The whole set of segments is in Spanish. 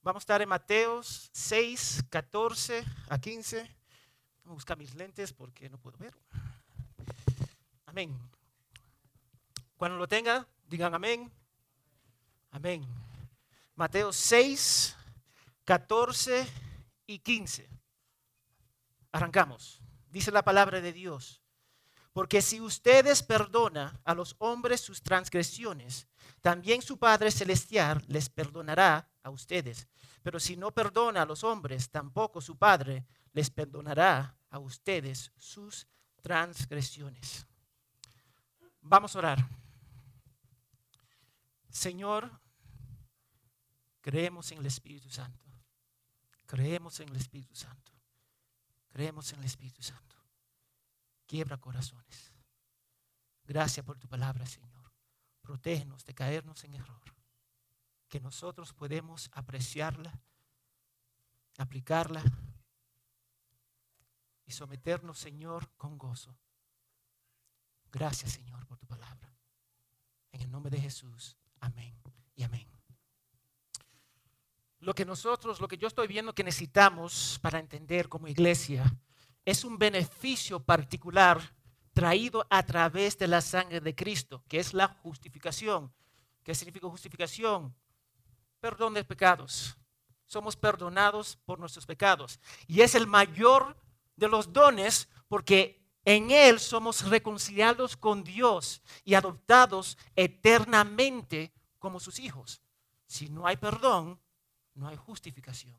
Vamos a estar en Mateos 6, 14 a 15. Voy a buscar mis lentes porque no puedo ver. Amén. Cuando lo tenga, digan amén. Amén. Mateo 6, 14 y 15. Arrancamos. Dice la palabra de Dios. Porque si ustedes perdonan a los hombres sus transgresiones, también su Padre Celestial les perdonará a ustedes. Pero si no perdona a los hombres, tampoco su Padre les perdonará a ustedes sus transgresiones. Vamos a orar. Señor, creemos en el Espíritu Santo. Creemos en el Espíritu Santo. Creemos en el Espíritu Santo. Quiebra corazones. Gracias por tu palabra, Señor. Protégenos de caernos en error. Que nosotros podemos apreciarla, aplicarla y someternos, Señor, con gozo. Gracias, Señor, por tu palabra. En el nombre de Jesús. Amén y amén. Lo que yo estoy viendo que necesitamos para entender como iglesia es un beneficio particular traído a través de la sangre de Cristo, que es la justificación. ¿Qué significa justificación? Perdón de pecados. Somos perdonados por nuestros pecados. Y es el mayor de los dones porque en Él somos reconciliados con Dios y adoptados eternamente como sus hijos. Si no hay perdón, no hay justificación.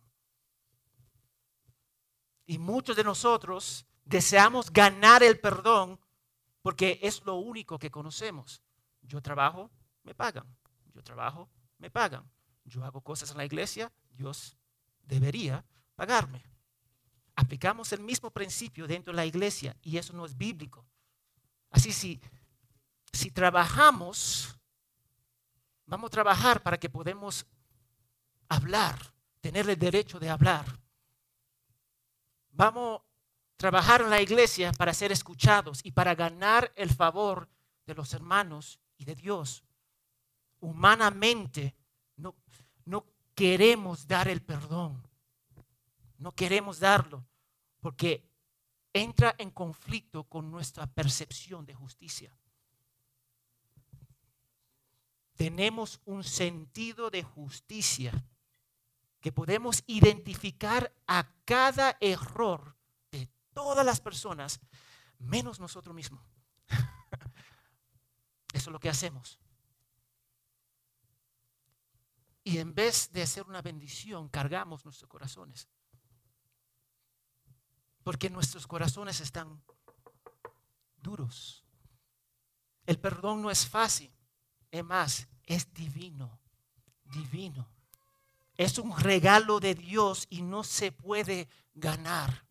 Y muchos de nosotros deseamos ganar el perdón porque es lo único que conocemos. Yo trabajo, me pagan. Yo trabajo, me pagan. Yo hago cosas en la iglesia, Dios debería pagarme. Aplicamos el mismo principio dentro de la iglesia y eso no es bíblico. Así si trabajamos, vamos a trabajar para que podamos hablar, tener el derecho de hablar. Vamos a trabajar en la iglesia para ser escuchados y para ganar el favor de los hermanos y de Dios. Humanamente no queremos dar el perdón. No queremos darlo porque entra en conflicto con nuestra percepción de justicia. Tenemos un sentido de justicia que podemos identificar a cada error de todas las personas, menos nosotros mismos. Eso es lo que hacemos. Y en vez de hacer una bendición, cargamos nuestros corazones. Porque nuestros corazones están duros. El perdón no es fácil. Es más, es divino. Divino. Es un regalo de Dios y no se puede ganar.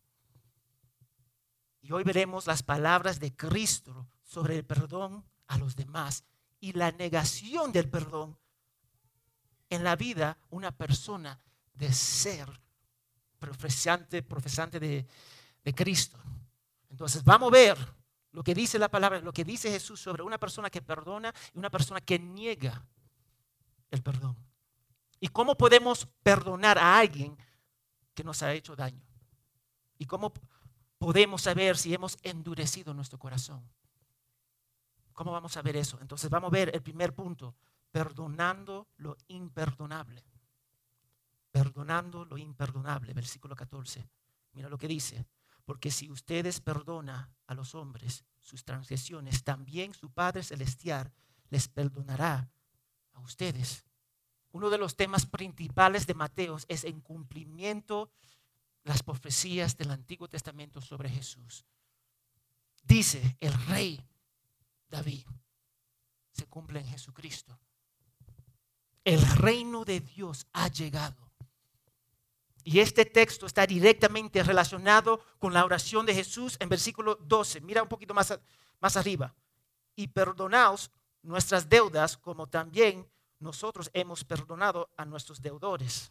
Y hoy veremos las palabras de Cristo sobre el perdón a los demás y la negación del perdón en la vida una persona de ser profesante de Cristo. Entonces vamos a ver lo que dice la palabra, lo que dice Jesús sobre una persona que perdona y una persona que niega el perdón. ¿Y cómo podemos perdonar a alguien que nos ha hecho daño? ¿Y cómo podemos saber si hemos endurecido nuestro corazón? ¿Cómo vamos a ver eso? Entonces vamos a ver el primer punto, perdonando lo imperdonable. Perdonando lo imperdonable, versículo 14. Mira lo que dice. Porque si ustedes perdonan a los hombres sus transgresiones, también su Padre Celestial les perdonará a ustedes. Uno de los temas principales de Mateo es en cumplimiento las profecías del Antiguo Testamento sobre Jesús. Dice el rey David, se cumple en Jesucristo. El reino de Dios ha llegado. Y este texto está directamente relacionado con la oración de Jesús en versículo 12. Mira un poquito más arriba. Y perdonaos nuestras deudas como también nosotros hemos perdonado a nuestros deudores.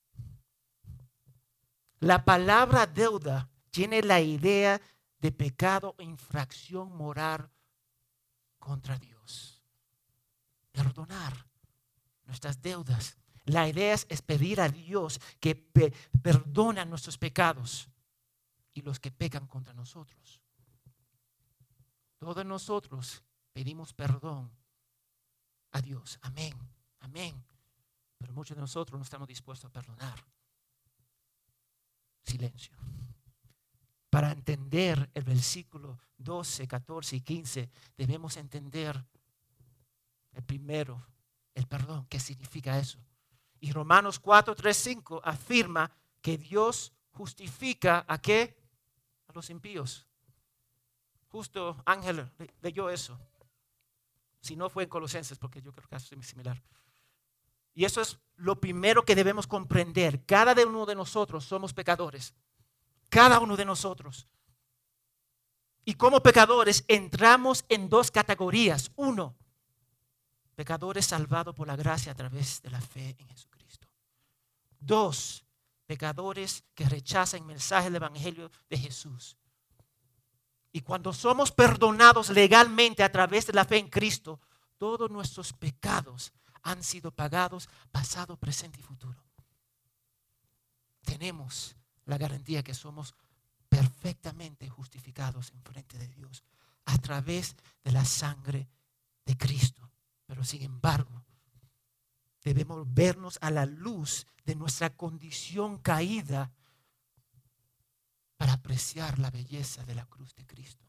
La palabra deuda tiene la idea de pecado o infracción moral contra Dios. Perdonar nuestras deudas. La idea es pedir a Dios que perdone nuestros pecados y los que pecan contra nosotros. Todos nosotros pedimos perdón a Dios. Amén, amén. Pero muchos de nosotros no estamos dispuestos a perdonar. Silencio. Para entender el versículo 12, 14 y 15, debemos entender el primero, el perdón. ¿Qué significa eso? Y Romanos 4, 3, 5 afirma que Dios justifica ¿a qué? A los impíos. Justo Ángel leyó eso. Si no fue en Colosenses, porque yo creo que es similar. Y eso es lo primero que debemos comprender. Cada uno de nosotros somos pecadores. Cada uno de nosotros. Y como pecadores entramos en dos categorías. Uno, pecadores salvados por la gracia a través de la fe en Jesucristo. Dos, pecadores que rechazan el mensaje del Evangelio de Jesús. Y cuando somos perdonados legalmente a través de la fe en Cristo, todos nuestros pecados han sido pagados, pasado, presente y futuro. Tenemos la garantía que somos perfectamente justificados en frente de Dios a través de la sangre de Cristo. Pero sin embargo, debemos vernos a la luz de nuestra condición caída para apreciar la belleza de la cruz de Cristo.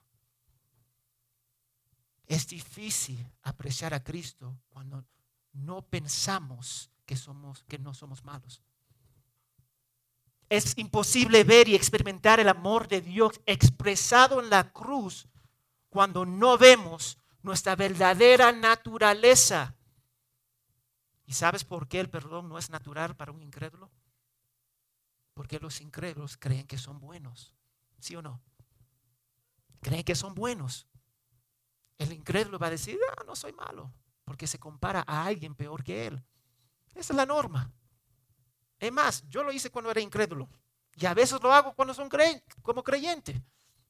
Es difícil apreciar a Cristo cuando no pensamos que no somos malos. Es imposible ver y experimentar el amor de Dios expresado en la cruz cuando no vemos nuestra verdadera naturaleza. ¿Y sabes por qué el perdón no es natural para un incrédulo? Porque los incrédulos creen que son buenos. ¿Sí o no? Creen que son buenos. El incrédulo va a decir, no soy malo, porque se compara a alguien peor que él. Esa es la norma. Es más, yo lo hice cuando era incrédulo. Y a veces lo hago cuando como creyente.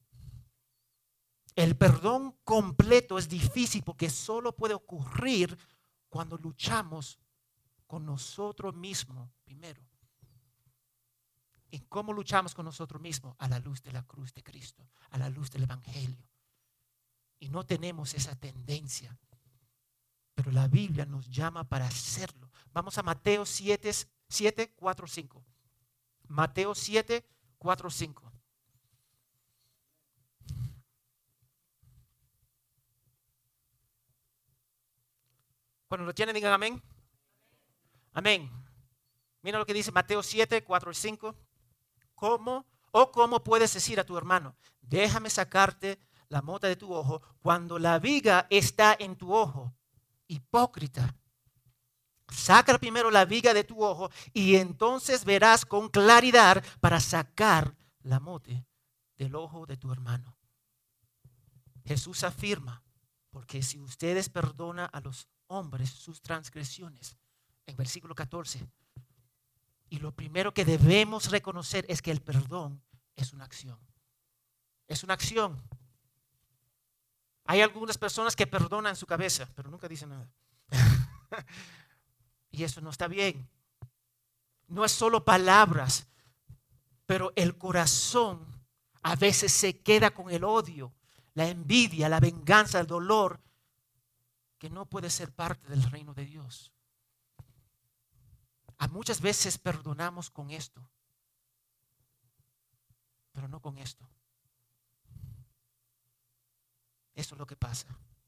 El perdón completo es difícil porque solo puede ocurrir cuando luchamos con nosotros mismos primero. ¿Y cómo luchamos con nosotros mismos? A la luz de la cruz de Cristo, a la luz del Evangelio. Y no tenemos esa tendencia, pero la Biblia nos llama para hacerlo. Vamos a Mateo 7, 4, 5. Mateo 7, 4, 5. Cuando lo tienen, digan amén. Amén. Mira lo que dice Mateo 7, 4 y 5. ¿Cómo puedes decir a tu hermano, déjame sacarte la mota de tu ojo cuando la viga está en tu ojo? Hipócrita. Saca primero la viga de tu ojo y entonces verás con claridad para sacar la mota del ojo de tu hermano. Jesús afirma, porque si ustedes perdonan a los hombres sus transgresiones, en versículo 14, y lo primero que debemos reconocer es que el perdón es una acción. Es una acción. Hay algunas personas que perdonan en su cabeza, pero nunca dicen nada. Y eso no está bien. No es solo palabras, pero el corazón a veces se queda con el odio, la envidia, la venganza, el dolor, que no puede ser parte del reino de Dios. A muchas veces perdonamos con esto, pero no con esto. Eso es lo que pasa.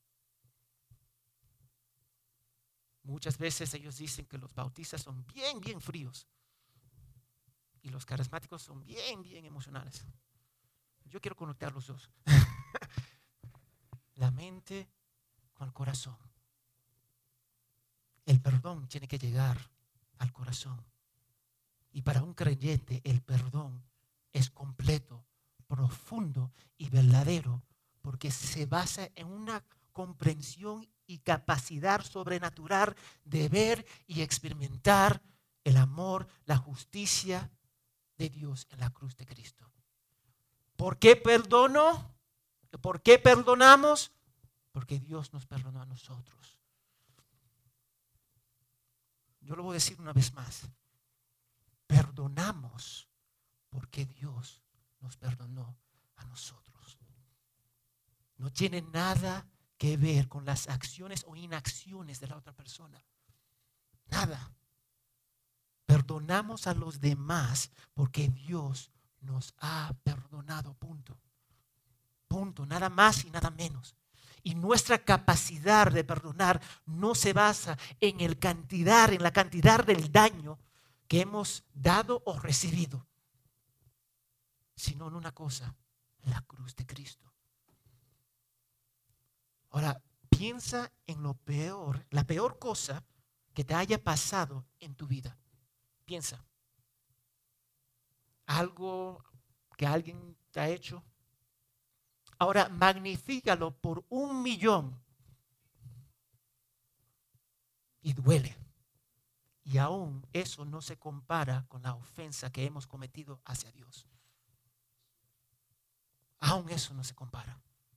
Muchas veces ellos dicen que los bautistas son bien, bien fríos y los carismáticos son bien, bien emocionales. Yo quiero conectar los dos. La mente con el corazón. El perdón tiene que llegar al corazón. Y para un creyente el perdón es completo, profundo y verdadero porque se basa en una comprensión y capacidad sobrenatural de ver y experimentar el amor, la justicia de Dios en la cruz de Cristo. ¿Por qué perdono? ¿Por qué perdonamos? Porque Dios nos perdonó a nosotros. Yo lo voy a decir una vez más. Perdonamos porque Dios nos perdonó a nosotros. No tiene nada que ver con las acciones o inacciones de la otra persona. Nada. Perdonamos a los demás porque Dios nos ha perdonado. Punto. Punto. Nada más y nada menos. Y nuestra capacidad de perdonar no se basa en la cantidad del daño que hemos dado o recibido, sino en una cosa, la cruz de Cristo. Ahora, piensa en lo peor, la peor cosa que te haya pasado en tu vida. Piensa. Algo que alguien te ha hecho. Ahora, magnifícalo por 1,000,000 y duele. Y aún eso no se compara con la ofensa que hemos cometido hacia Dios. Aún eso no se compara.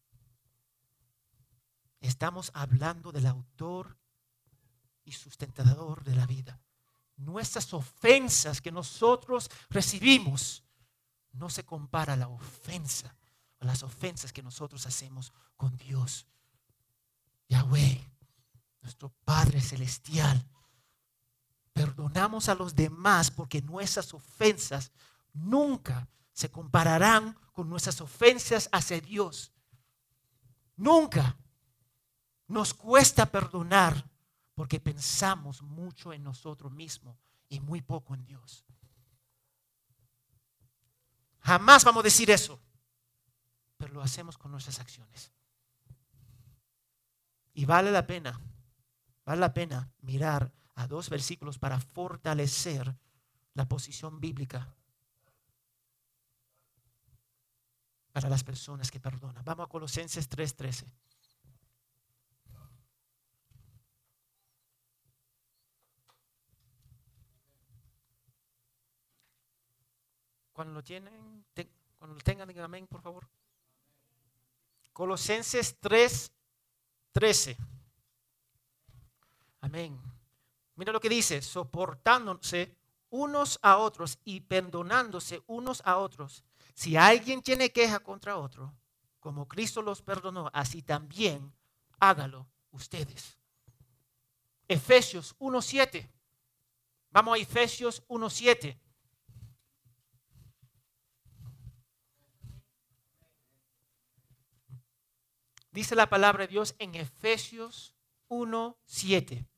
Estamos hablando del autor y sustentador de la vida. Nuestras ofensas que nosotros recibimos no se compara a la ofensa, a las ofensas que nosotros hacemos con Dios. Yahweh, nuestro Padre Celestial. Perdonamos a los demás porque nuestras ofensas nunca se compararán con nuestras ofensas hacia Dios. Nunca. Nos cuesta perdonar porque pensamos mucho en nosotros mismos y muy poco en Dios. Jamás vamos a decir eso, pero lo hacemos con nuestras acciones. Y vale la pena mirar a 2 versículos para fortalecer la posición bíblica para las personas que perdonan. Vamos a Colosenses 3:13. Cuando lo tengan, digan amén, por favor. Colosenses 3:13. Amén. Mira lo que dice: soportándose unos a otros y perdonándose unos a otros. Si alguien tiene queja contra otro, como Cristo los perdonó, así también hágalo ustedes. Efesios 1:7. Vamos a Efesios 1:7. Dice la palabra de Dios en Efesios 1:7.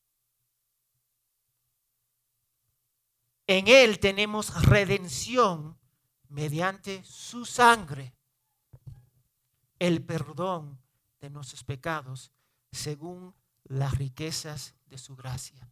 En Él tenemos redención mediante su sangre, el perdón de nuestros pecados según las riquezas de su gracia.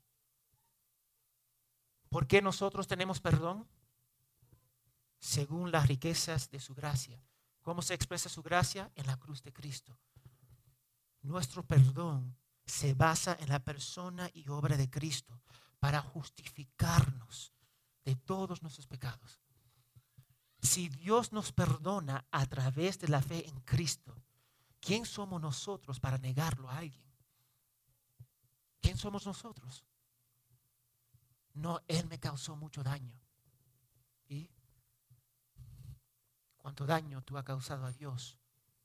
¿Por qué nosotros tenemos perdón? Según las riquezas de su gracia. ¿Cómo se expresa su gracia? En la cruz de Cristo. Nuestro perdón se basa en la persona y obra de Cristo para justificarnos de todos nuestros pecados. Si Dios nos perdona a través de la fe en Cristo, ¿quién somos nosotros para negarlo a alguien? ¿Quién somos nosotros? No, Él me causó mucho daño. ¿Y cuánto daño tú has causado a Dios?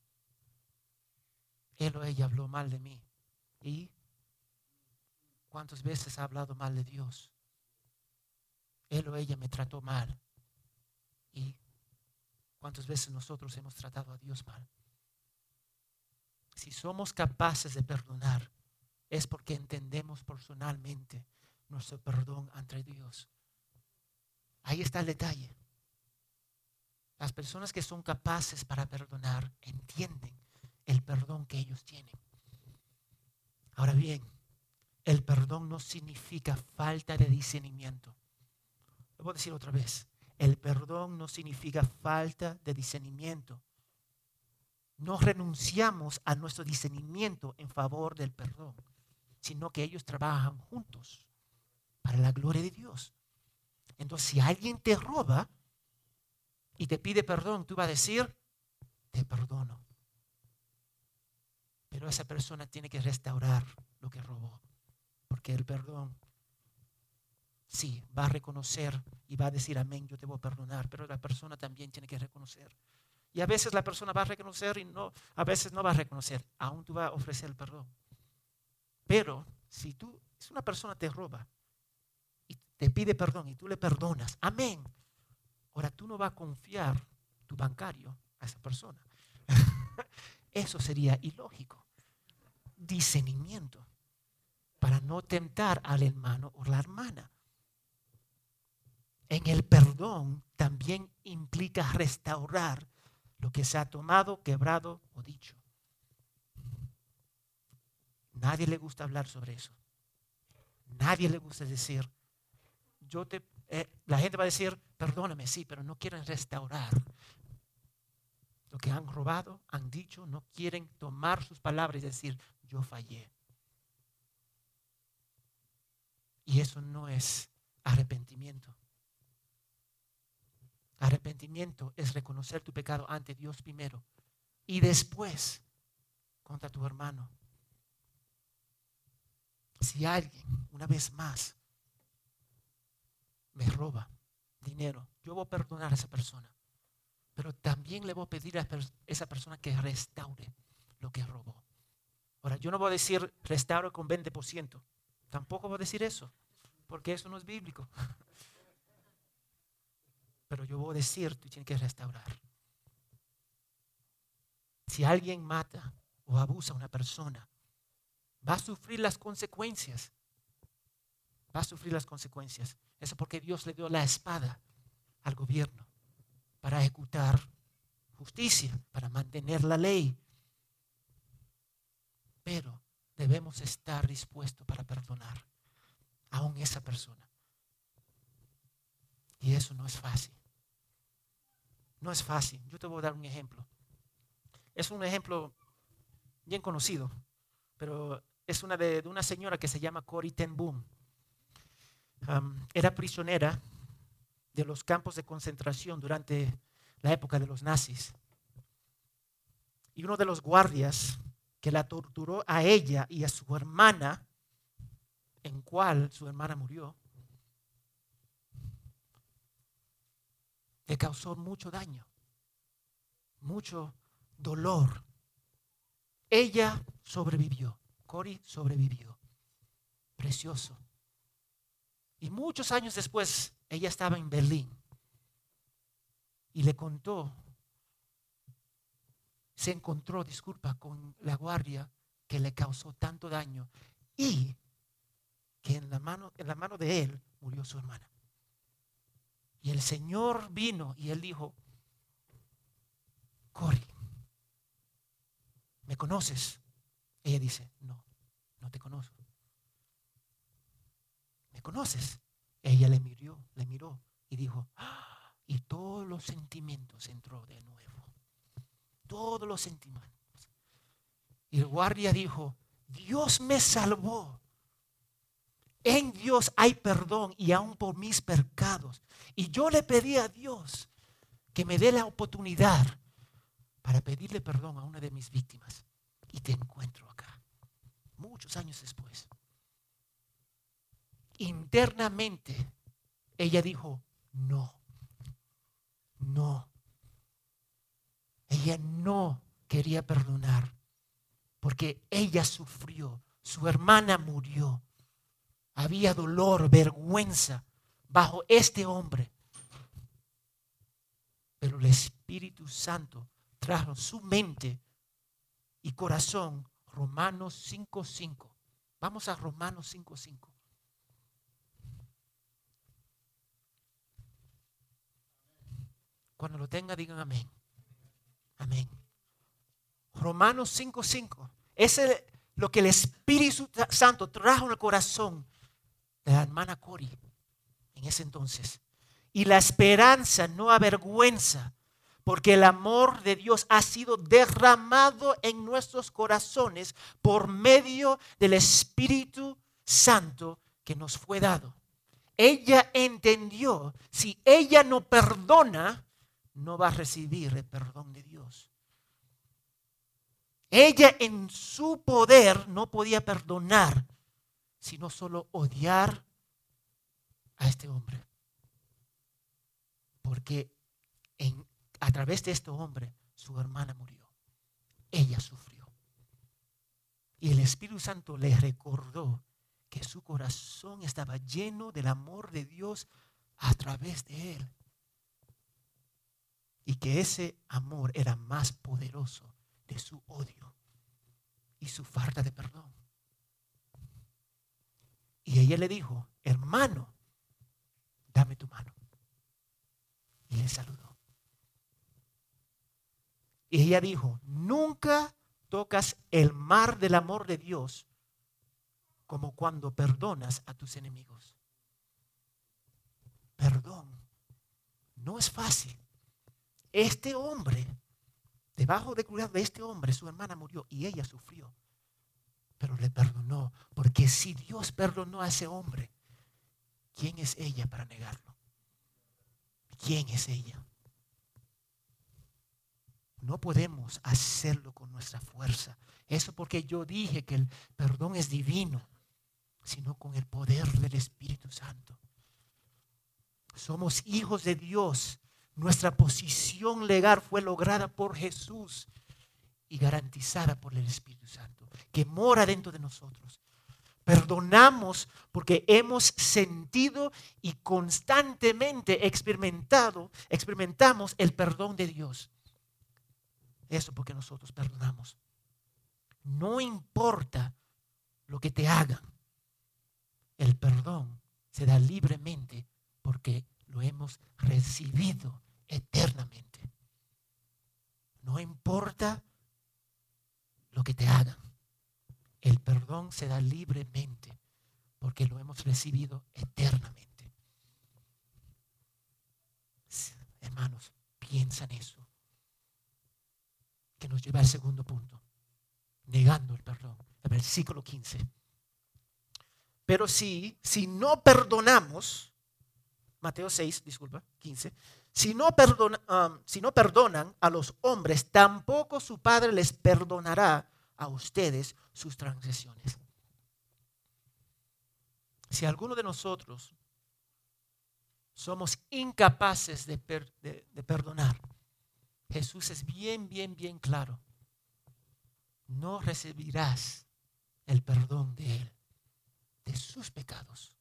Él o ella habló mal de mí. ¿Y cuántas veces ha hablado mal de Dios? Él o ella me trató mal. ¿Y cuántas veces nosotros hemos tratado a Dios mal? Si somos capaces de perdonar, es porque entendemos personalmente nuestro perdón ante Dios. Ahí está el detalle. Las personas que son capaces para perdonar entienden el perdón que ellos tienen. Ahora bien, el perdón no significa falta de discernimiento. Lo voy a decir otra vez. El perdón no significa falta de discernimiento. No renunciamos a nuestro discernimiento en favor del perdón, sino que ellos trabajan juntos para la gloria de Dios. Entonces, si alguien te roba y te pide perdón, tú vas a decir, te perdono. Pero esa persona tiene que restaurar lo que robó, porque el perdón sí, va a reconocer y va a decir amén, yo te voy a perdonar, pero la persona también tiene que reconocer. Y a veces la persona va a reconocer y no, a veces no va a reconocer, aún tú vas a ofrecer el perdón. Pero si una persona te roba y te pide perdón y tú le perdonas, amén. Ahora tú no vas a confiar tu bancario a esa persona. Eso sería ilógico. Discernimiento para no tentar al hermano o la hermana. En el perdón también implica restaurar lo que se ha tomado, quebrado o dicho. Nadie le gusta hablar sobre eso. Nadie le gusta decir, la gente va a decir, perdóname, sí, pero no quieren restaurar lo que han robado, han dicho, no quieren tomar sus palabras y decir, yo fallé. Y eso no es arrepentimiento. Arrepentimiento es reconocer tu pecado ante Dios primero y después contra tu hermano. Si alguien, una vez más, me roba dinero, yo voy a perdonar a esa persona. Pero también le voy a pedir a esa persona que restaure lo que robó. Ahora, yo no voy a decir restaure con 20%. Tampoco voy a decir eso, porque eso no es bíblico. Pero yo voy a decir, tú tienes que restaurar. Si alguien mata o abusa a una persona, va a sufrir las consecuencias. Va a sufrir las consecuencias. Eso porque Dios le dio la espada al gobierno para ejecutar justicia, para mantener la ley. Pero debemos estar dispuestos para perdonar aún esa persona. Y eso no es fácil. No es fácil. Yo te voy a dar un ejemplo. Es un ejemplo bien conocido, pero es de una señora que se llama Corrie ten Boom. Era prisionera de los campos de concentración durante la época de los nazis. Y uno de los guardias que la torturó a ella y a su hermana, en cual su hermana murió, le causó mucho daño, mucho dolor. Ella sobrevivió, Corrie sobrevivió. Precioso. Y muchos años después, ella estaba en Berlín y le contó, se encontró, con la guardia que le causó tanto daño y que en la mano de él murió su hermana. Y el Señor vino y él dijo, Corrie, ¿me conoces? Ella dice, no, no te conozco. ¿Me conoces? Ella le miró y dijo, y todos los sentimientos entró de nuevo. Todos los sentimientos. Y el guardia dijo, Dios me salvó. En Dios hay perdón y aún por mis pecados. Y yo le pedí a Dios que me dé la oportunidad para pedirle perdón a una de mis víctimas. Y te encuentro acá, muchos años después. Internamente, ella dijo, no. Ella no quería perdonar porque ella sufrió, su hermana murió. Había dolor, vergüenza bajo este hombre. Pero el Espíritu Santo trajo su mente y corazón. Romanos 5:5. Vamos a Romanos 5:5. Cuando lo tenga, digan amén. Amén. Romanos 5:5. Es lo que el Espíritu Santo trajo en el corazón de la hermana Corrie en ese entonces. Y la esperanza no avergüenza, porque el amor de Dios ha sido derramado en nuestros corazones por medio del Espíritu Santo que nos fue dado. Ella entendió, si ella no perdona, no va a recibir el perdón de Dios. Ella en su poder no podía perdonar, sino solo odiar a este hombre. Porque a través de este hombre, su hermana murió. Ella sufrió. Y el Espíritu Santo le recordó que su corazón estaba lleno del amor de Dios a través de él. Y que ese amor era más poderoso de su odio y su falta de perdón. Y ella le dijo: hermano, dame tu mano. Y le saludó. Y ella dijo: nunca tocas el mar del amor de Dios como cuando perdonas a tus enemigos. Perdón no es fácil. Este hombre, debajo de cuidado de este hombre, su hermana murió y ella sufrió. Pero le perdonó, porque si Dios perdonó a ese hombre, ¿quién es ella para negarlo? ¿Quién es ella? No podemos hacerlo con nuestra fuerza. Eso porque yo dije que el perdón es divino, sino con el poder del Espíritu Santo. Somos hijos de Dios. Nuestra posición legal fue lograda por Jesús y garantizada por el Espíritu Santo, que mora dentro de nosotros. Perdonamos porque hemos sentido y constantemente experimentamos el perdón de Dios. Eso porque nosotros perdonamos. No importa lo que te hagan, el perdón se da libremente porque lo hemos recibido eternamente. No importa lo que te hagan, el perdón se da libremente porque lo hemos recibido eternamente. Hermanos, piensa en eso. Que nos lleva al segundo punto, negando el perdón. El versículo 15. Pero si no perdonamos, Mateo 6, disculpa, 15. Si no perdonan a los hombres, tampoco su Padre les perdonará a ustedes sus transgresiones. Si alguno de nosotros somos incapaces de perdonar, Jesús es bien claro. No recibirás el perdón de Él, de sus pecados.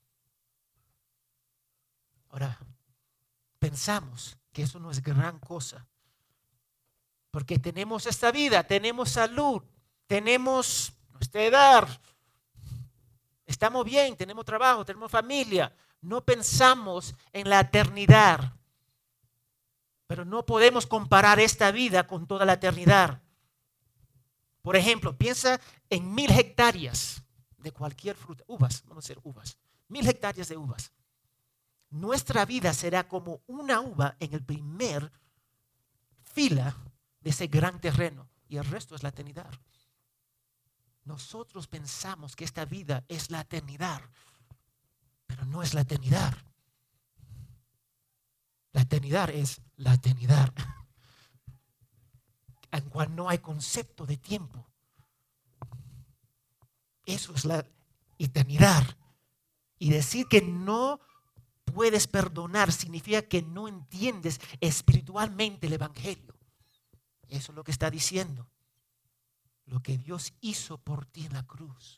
Ahora, pensamos que eso no es gran cosa, porque tenemos esta vida, tenemos salud, tenemos nuestra edad, estamos bien, tenemos trabajo, tenemos familia. No pensamos en la eternidad, pero no podemos comparar esta vida con toda la eternidad. Por ejemplo, piensa en 1000 hectáreas de cualquier fruta, uvas, vamos a hacer uvas, 1000 hectáreas de uvas. Nuestra vida será como una uva en el primer fila de ese gran terreno y el resto es la eternidad. Nosotros pensamos que esta vida es la eternidad, pero no es la eternidad. La eternidad es la eternidad, en cual no hay concepto de tiempo. Eso es la eternidad. Y decir que no puedes perdonar significa que no entiendes espiritualmente el evangelio. Eso es lo que está diciendo. Lo que Dios hizo por ti en la cruz.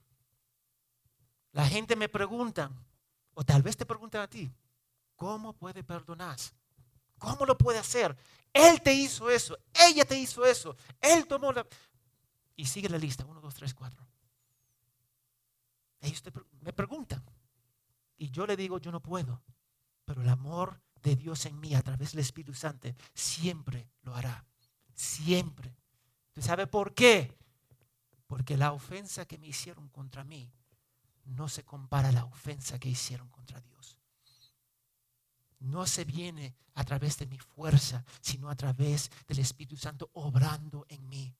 La gente me pregunta, o tal vez te preguntan a ti, ¿cómo puede perdonar? ¿Cómo lo puede hacer? Él te hizo eso, ella te hizo eso, él tomó la... Y sigue la lista, 1, 2, 3, 4. Ellos me preguntan. Y yo le digo, yo no puedo. Pero el amor de Dios en mí a través del Espíritu Santo siempre lo hará. Siempre. ¿Usted sabe por qué? Porque la ofensa que me hicieron contra mí no se compara a la ofensa que hicieron contra Dios. No se viene a través de mi fuerza, sino a través del Espíritu Santo obrando en mí.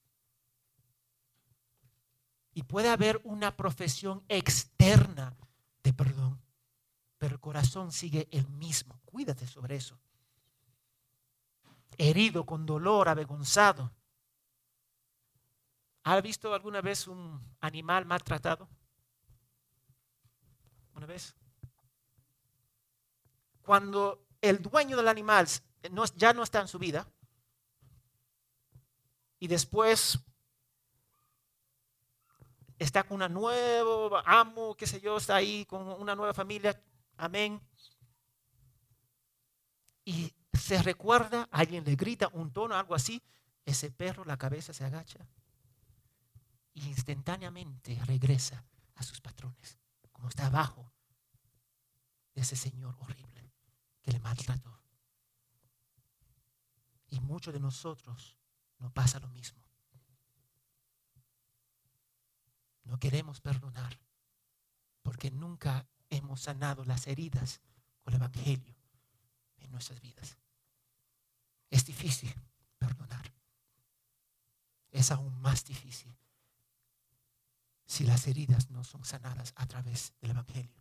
Y puede haber una profesión externa de perdón, pero el corazón sigue el mismo. Cuídate sobre eso. Herido, con dolor, avergonzado. ¿Has visto alguna vez un animal maltratado? ¿Una vez? cuando el dueño del animal ya no está en su vida y después está con un nuevo amo, qué sé yo, está ahí con una nueva familia, amén, y se recuerda, alguien le grita un tono, algo así, ese perro, la cabeza se agacha e instantáneamente regresa a sus patrones, como está abajo de ese señor horrible que le maltrató. Y muchos de nosotros nos pasa lo mismo. No queremos perdonar porque nunca hemos sanado las heridas con el Evangelio en nuestras vidas. Es difícil perdonar. Es aún más difícil si las heridas no son sanadas a través del Evangelio.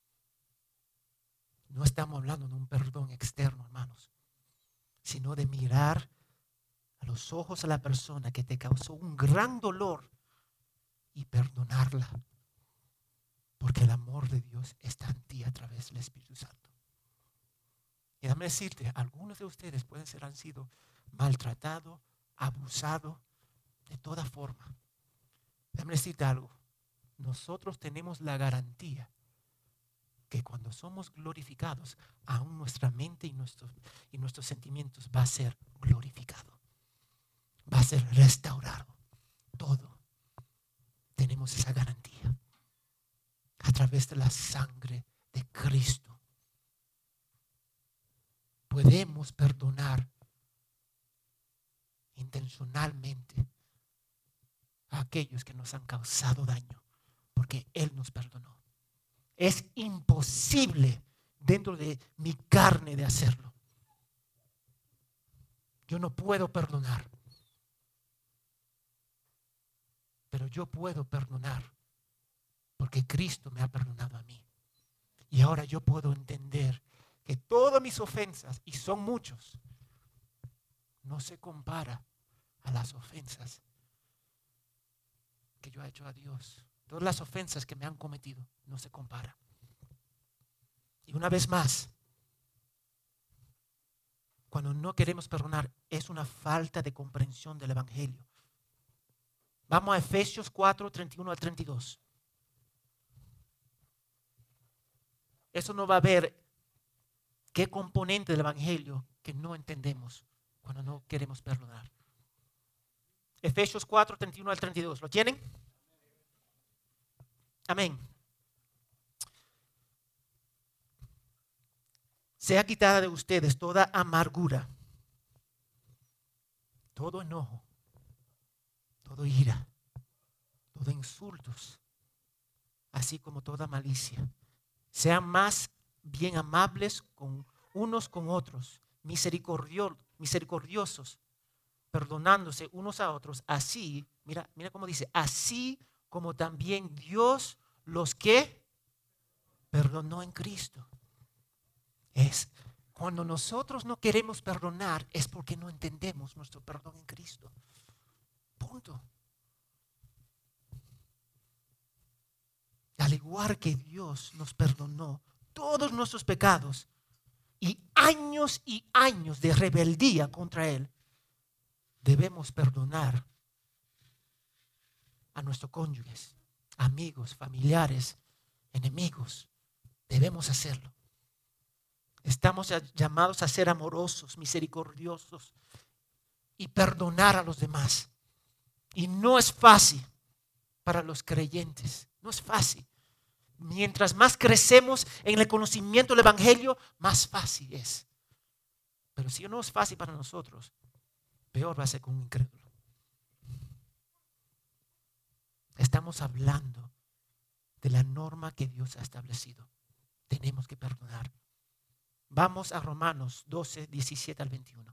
No estamos hablando de un perdón externo, hermanos, sino de mirar a los ojos a la persona que te causó un gran dolor y perdonarla. Porque el amor de Dios está en ti a través del Espíritu Santo. Y déjame decirte, algunos de ustedes han sido maltratados, abusados, de toda forma. Déjame decirte algo. Nosotros tenemos la garantía que cuando somos glorificados, aún nuestra mente y nuestros sentimientos va a ser glorificado. Va a ser restaurado. Todo. Tenemos esa garantía. A través de la sangre de Cristo. Podemos perdonar intencionalmente a aquellos que nos han causado daño, porque Él nos perdonó. Es imposible dentro de mi carne de hacerlo. Yo no puedo perdonar, pero yo puedo perdonar porque Cristo me ha perdonado a mí. Y ahora yo puedo entender que todas mis ofensas, y son muchos, no se compara a las ofensas que yo he hecho a Dios. Todas las ofensas que me han cometido no se comparan. Y una vez más, cuando no queremos perdonar, es una falta de comprensión del Evangelio. Vamos a Efesios 4, 31 al 32. Eso no va a ver qué componente del Evangelio que no entendemos cuando no queremos perdonar. Efesios 4, 31 al 32. ¿Lo tienen? Amén. Sea quitada de ustedes toda amargura, todo enojo, todo ira, todo insultos, así como toda malicia. Sean más bien amables unos con otros, misericordiosos, perdonándose unos a otros. Así, mira cómo dice, así como también Dios los que perdonó en Cristo. Es cuando nosotros no queremos perdonar es porque no entendemos nuestro perdón en Cristo. Punto. Al igual que Dios nos perdonó todos nuestros pecados y años de rebeldía contra Él, debemos perdonar a nuestros cónyuges, amigos, familiares, enemigos. Debemos hacerlo. Estamos llamados a ser amorosos, misericordiosos y perdonar a los demás. Y no es fácil para los creyentes. No es fácil. Mientras más crecemos en el conocimiento del Evangelio, más fácil es. Pero si no es fácil para nosotros, peor va a ser con un incrédulo. Estamos hablando de la norma que Dios ha establecido. Tenemos que perdonar. Vamos a Romanos 12, 17 al 21.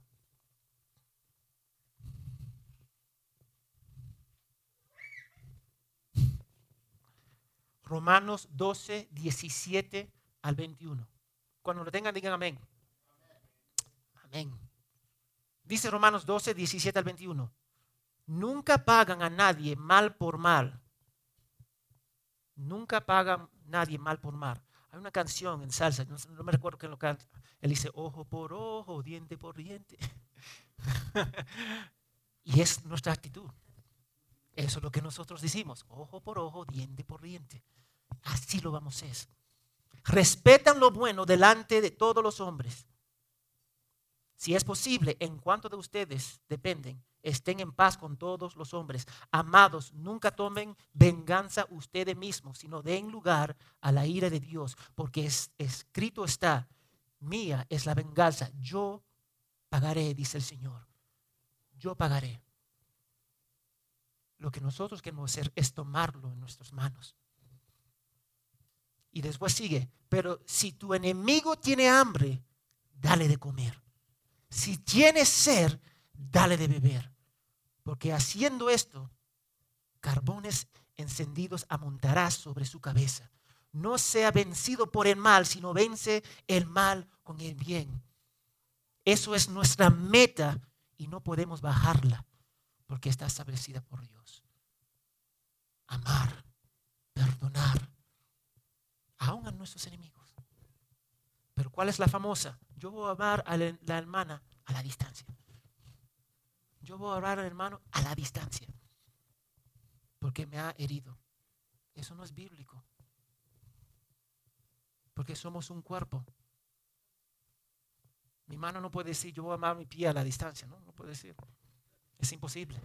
Romanos 12, 17 al 21. Cuando lo tengan, digan amén. Amén. Dice Romanos 12, 17 al 21. Nunca pagan a nadie mal por mal. Nunca pagan a nadie mal por mal. Hay una canción en salsa, no me recuerdo quién lo canta. Él dice, ojo por ojo, diente por diente. Y es nuestra actitud. Eso es lo que nosotros decimos, ojo por ojo, diente por diente. Así lo vamos a hacer. Respetan lo bueno delante de todos los hombres. Si es posible, en cuanto de ustedes dependen, estén en paz con todos los hombres. Amados, nunca tomen venganza ustedes mismos, sino den lugar a la ira de Dios, porque escrito está, mía es la venganza, yo pagaré, dice el Señor. Yo pagaré. Lo que nosotros queremos hacer es tomarlo en nuestras manos. Y después sigue, pero si tu enemigo tiene hambre, dale de comer. Si tiene sed, dale de beber. Porque haciendo esto, carbones encendidos amontarás sobre su cabeza. No sea vencido por el mal, sino vence el mal con el bien. Eso es nuestra meta y no podemos bajarla porque está establecida por Dios. Amar, perdonar, aún a nuestros enemigos. Pero ¿cuál es la famosa? Yo voy a amar a la hermana a la distancia. Yo voy a amar al hermano a la distancia porque me ha herido. Eso no es bíblico. Porque somos un cuerpo. Mi mano no puede decir yo voy a amar a mi pie a la distancia. No puede decir. Es imposible.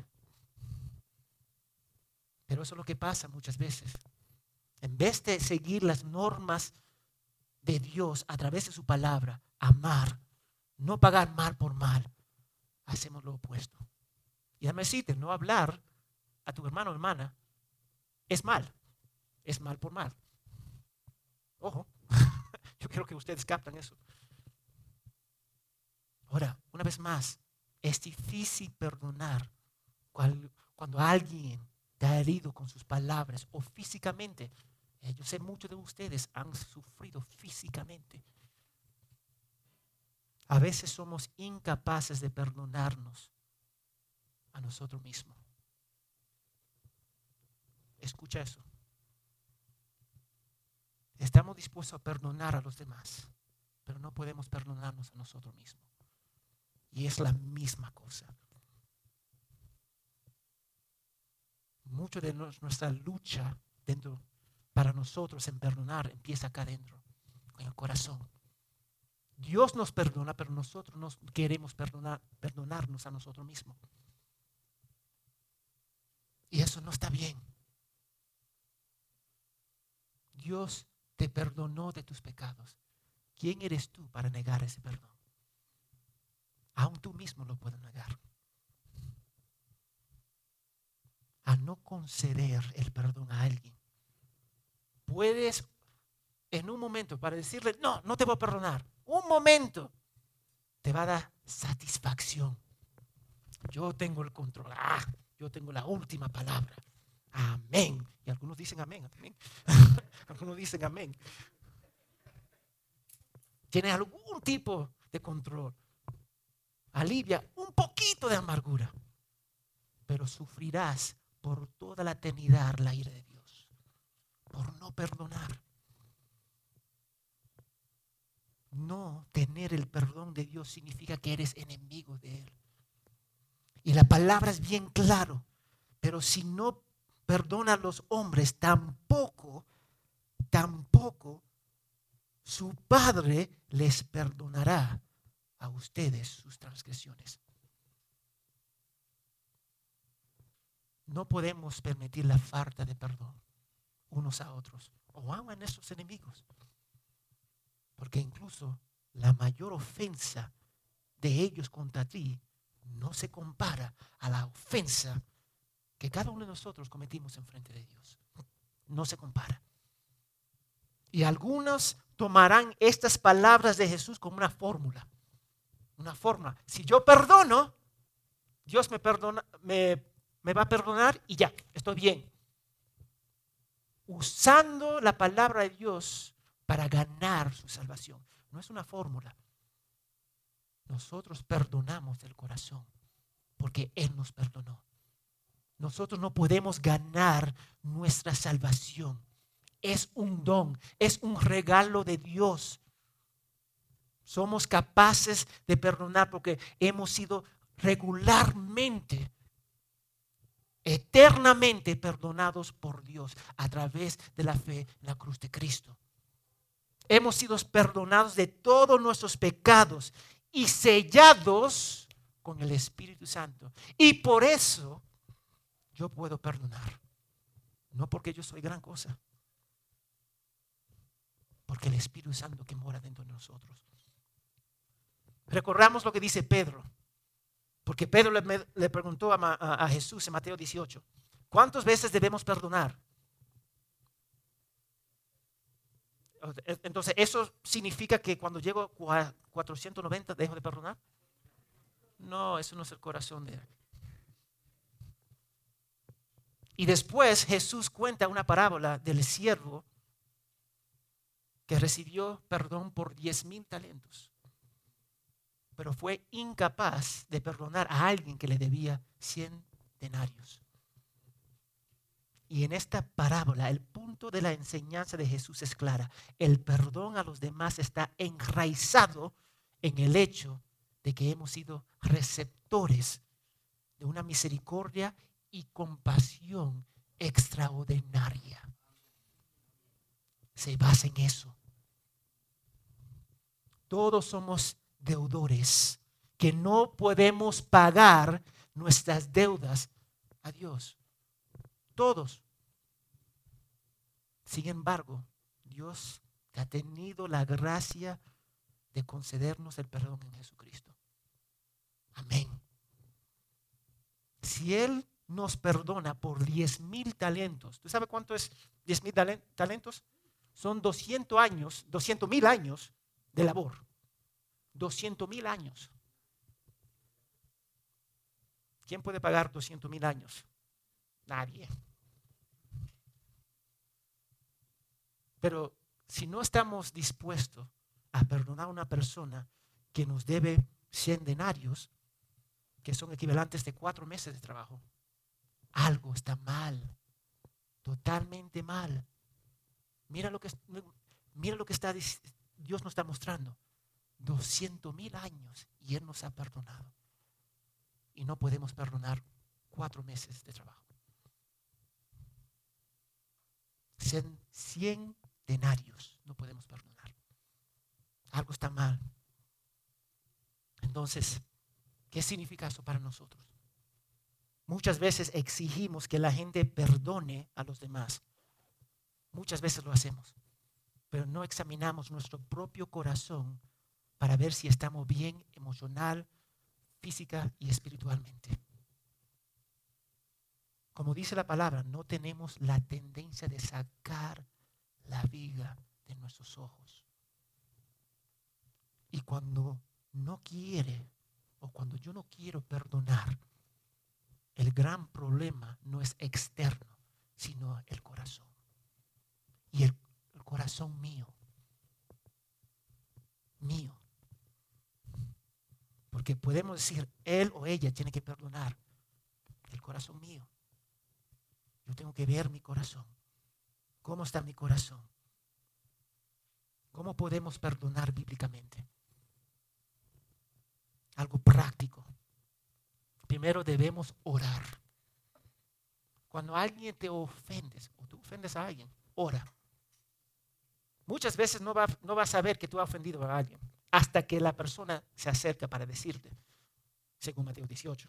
Pero eso es lo que pasa muchas veces. En vez de seguir las normas de Dios a través de su palabra, amar, no pagar mal por mal, hacemos lo opuesto. Y déjame decirte, no hablar a tu hermano o hermana es mal por mal. Ojo, yo quiero que ustedes captan eso. Ahora, una vez más, es difícil perdonar cuando alguien te ha herido con sus palabras o físicamente. Yo sé muchos de ustedes han sufrido físicamente. A veces somos incapaces de perdonarnos a nosotros mismos. Escucha eso. Estamos dispuestos a perdonar a los demás, pero no podemos perdonarnos a nosotros mismos. Y es la misma cosa. Mucho de nuestra lucha para nosotros en perdonar empieza acá adentro, en el corazón. Dios nos perdona, pero nosotros no queremos perdonarnos a nosotros mismos. Y eso no está bien. Dios te perdonó de tus pecados. ¿Quién eres tú para negar ese perdón? Aún tú mismo lo puedes negar. A no conceder el perdón a alguien. Puedes en un momento para decirle, no te voy a perdonar. Un momento te va a dar satisfacción. Yo tengo el control. Yo tengo la última palabra. Amén. Y algunos dicen amén. Algunos dicen amén. Tienes algún tipo de control. Alivia un poquito de amargura. Pero sufrirás por toda la eternidad la ira de Dios. Por no perdonar. No tener el perdón de Dios significa que eres enemigo de Él. Y la palabra es bien claro. Pero si no perdona a los hombres, tampoco su Padre les perdonará a ustedes sus transgresiones. No podemos permitir la falta de perdón unos a otros o aún a nuestros enemigos. Porque incluso la mayor ofensa de ellos contra ti no se compara a la ofensa que cada uno de nosotros cometimos en frente de Dios. No se compara. Y algunos tomarán estas palabras de Jesús como una fórmula. Una fórmula. Si yo perdono, Dios me va a perdonar y ya, estoy bien. Usando la palabra de Dios para ganar su salvación. No es una fórmula. Nosotros perdonamos del corazón porque Él nos perdonó. Nosotros no podemos ganar nuestra salvación. Es un don, es un regalo de Dios. Somos capaces de perdonar porque hemos sido regularmente, eternamente perdonados por Dios a través de la fe en la cruz de Cristo. Hemos sido perdonados de todos nuestros pecados y sellados con el Espíritu Santo. Y por eso yo puedo perdonar. No porque yo soy gran cosa, porque el Espíritu Santo que mora dentro de nosotros. Recordamos lo que dice Pedro, porque Pedro le preguntó a Jesús en Mateo 18, ¿cuántas veces debemos perdonar? Entonces, ¿eso significa que cuando llego a 490 dejo de perdonar? No, eso no es el corazón de él. Y después Jesús cuenta una parábola del siervo que recibió perdón por 10,000 talentos, pero fue incapaz de perdonar a alguien que le debía 100 denarios. Y en esta parábola, el punto de la enseñanza de Jesús es clara. El perdón a los demás está enraizado en el hecho de que hemos sido receptores de una misericordia y compasión extraordinaria. Se basa en eso. Todos somos deudores que no podemos pagar nuestras deudas a Dios. Todos. Sin embargo, Dios ha tenido la gracia de concedernos el perdón en Jesucristo. Amén. Si Él nos perdona por 10,000 talentos, ¿tú sabes cuánto es 10,000 talentos? Son 200,000 años de labor. 200,000 años. ¿Quién puede pagar 200,000 años? Nadie. Pero si no estamos dispuestos a perdonar a una persona que nos debe 100 denarios, que son equivalentes de 4 meses de trabajo, algo está mal, totalmente mal. Mira lo que está, Dios nos está mostrando. 200,000 años y Él nos ha perdonado. Y no podemos perdonar 4 meses de trabajo. 100 denarios no podemos perdonar. Algo está mal. Entonces, ¿qué significa eso para nosotros? Muchas veces exigimos que la gente perdone a los demás. Muchas veces lo hacemos, pero no examinamos nuestro propio corazón para ver si estamos bien emocional, física y espiritualmente. Como dice la palabra, no tenemos la tendencia de sacar la viga de nuestros ojos. Y cuando no quiere o cuando yo no quiero perdonar, el gran problema no es externo, sino el corazón. Y el corazón mío. Porque podemos decir, él o ella tiene que perdonar. El corazón mío. Yo tengo que ver mi corazón. ¿Cómo está mi corazón? ¿Cómo podemos perdonar bíblicamente? Algo práctico. Primero debemos orar. Cuando alguien te ofende o tú ofendes a alguien, ora. Muchas veces no va a saber que tú has ofendido a alguien hasta que la persona se acerca para decirte, según Mateo 18.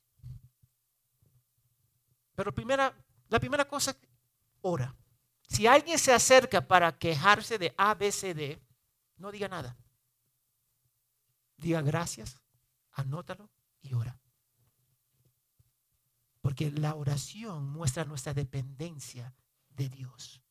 Pero la primera cosa, ora. Si alguien se acerca para quejarse de A, B, C, D, no diga nada. Diga gracias, anótalo y ora. Porque la oración muestra nuestra dependencia de Dios.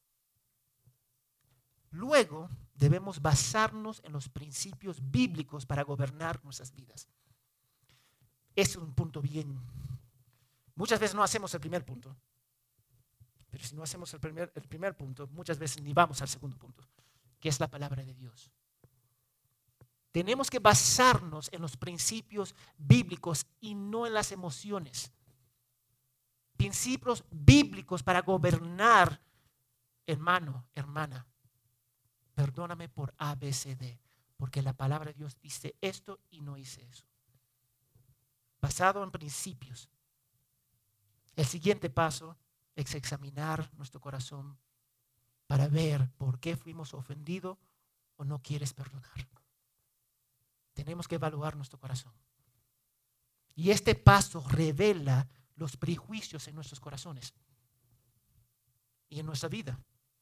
Luego debemos basarnos en los principios bíblicos para gobernar nuestras vidas. Es un punto bien. Muchas veces no hacemos el primer punto. Pero si no hacemos el primer punto, muchas veces ni vamos al segundo punto, que es la palabra de Dios. Tenemos que basarnos en los principios bíblicos y no en las emociones. Principios bíblicos para gobernar hermano, hermana, perdóname por ABCD, porque la palabra de Dios dice esto y no hice eso. Basado en principios. El siguiente paso es examinar nuestro corazón para ver por qué fuimos ofendidos o no quieres perdonar. Tenemos que evaluar nuestro corazón. Y este paso revela los prejuicios en nuestros corazones y en nuestra vida.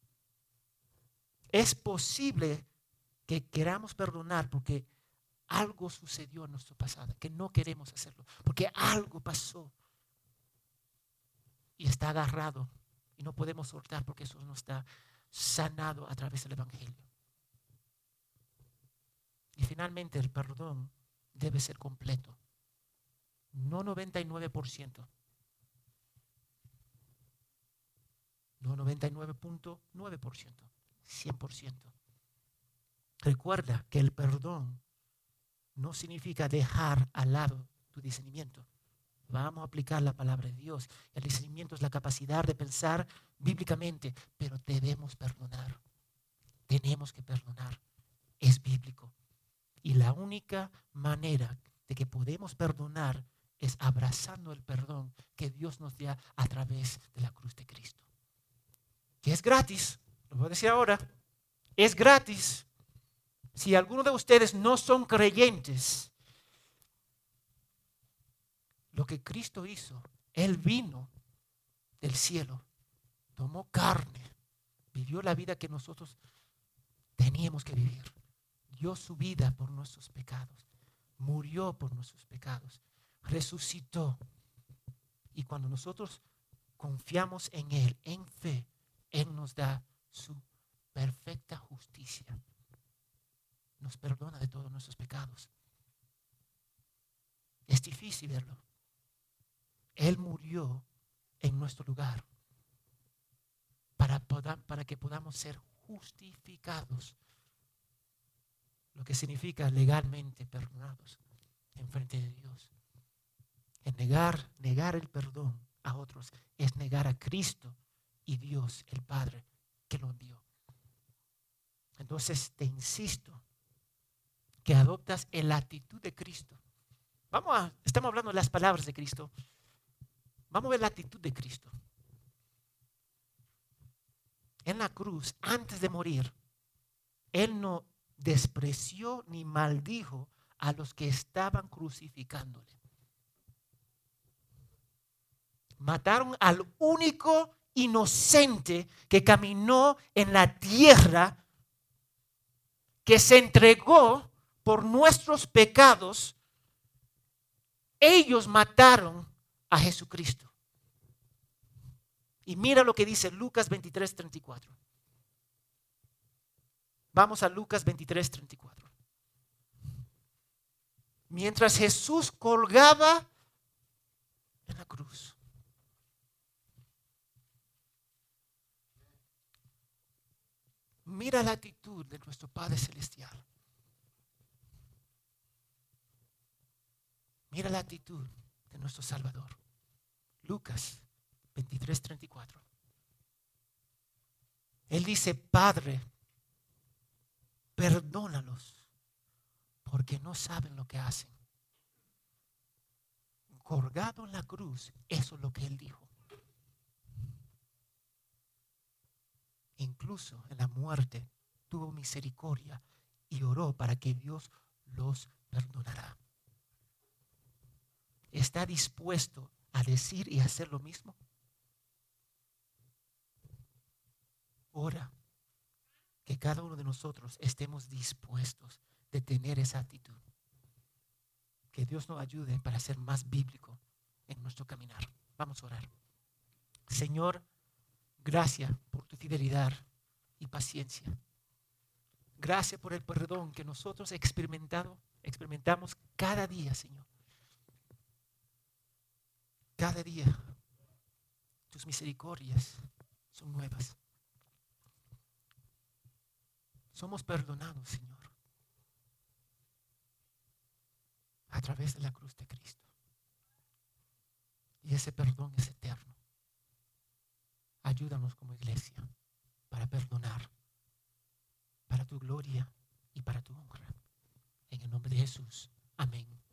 Es posible que queramos perdonar porque algo sucedió en nuestro pasado, que no queremos hacerlo, porque algo pasó y está agarrado y no podemos soltar porque eso no está sanado a través del Evangelio. Y finalmente el perdón debe ser completo, no 99%, no 99.9%, 100%. Recuerda que el perdón no significa dejar al lado tu discernimiento. Vamos a aplicar la palabra de Dios. El discernimiento es la capacidad de pensar bíblicamente, pero debemos perdonar. Tenemos que perdonar. Es bíblico. Y la única manera de que podemos perdonar es abrazando el perdón que Dios nos da a través de la cruz de Cristo. Que es gratis, lo voy a decir ahora, es gratis. Si alguno de ustedes no son creyentes, lo que Cristo hizo, Él vino del cielo, tomó carne, vivió la vida que nosotros teníamos que vivir, dio su vida por nuestros pecados, murió por nuestros pecados, resucitó. Y cuando nosotros confiamos en Él, en fe, Él nos da su perfecta justicia. Nos perdona de todos nuestros pecados. Es difícil verlo. Él murió en nuestro lugar para que podamos ser justificados, lo que significa legalmente perdonados en frente de Dios. El negar el perdón a otros es negar a Cristo y Dios, el Padre, que lo envió. Entonces te insisto que adoptas la actitud de Cristo. Estamos hablando de las palabras de Cristo. Vamos a ver la actitud de Cristo. En la cruz, antes de morir, Él no despreció ni maldijo a los que estaban crucificándole. Mataron al único inocente que caminó en la tierra, que se entregó por nuestros pecados. Ellos mataron a Jesucristo. Y mira lo que dice Lucas 23:34. Vamos a Lucas 23:34. Mientras Jesús colgaba en la cruz, mira la actitud de nuestro Padre Celestial. Mira la actitud de nuestro Salvador. Lucas 23:34. Él dice: Padre, perdónalos porque no saben lo que hacen. Colgado en la cruz, eso es lo que Él dijo. Incluso en la muerte tuvo misericordia y oró para que Dios los perdonará. ¿Está dispuesto a decir y hacer lo mismo? Ora que cada uno de nosotros estemos dispuestos de tener esa actitud. Que Dios nos ayude para ser más bíblico en nuestro caminar. Vamos a orar. Señor, gracias por tu fidelidad y paciencia. Gracias por el perdón que nosotros experimentamos cada día, Señor. Cada día tus misericordias son nuevas. Somos perdonados, Señor, a través de la cruz de Cristo. Y ese perdón es eterno. Ayúdanos como iglesia para perdonar, para tu gloria y para tu honra. En el nombre de Jesús. Amén.